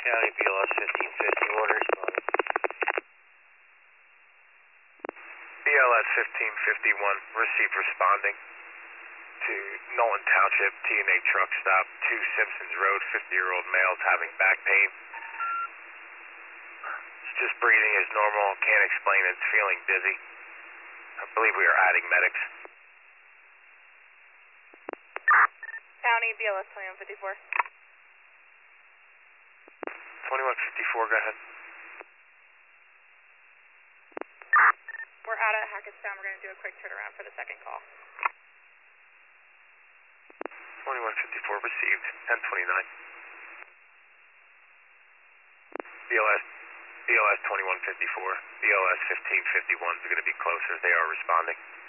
County BLS 1550, water responding. BLS 1551, received responding to Nolan Township, TNA truck stop, 2 Simpsons Road, 50-year-old male is having back pain. It's just breathing as normal, can't explain it's feeling dizzy. I believe we are adding medics. County BLS 2154. 2154, go ahead. We're out at Hackettstown. We're going to do a quick turnaround for the second call. 2154 received, 1029. BLS 2154, BLS 1551 is going to be closer. They are responding.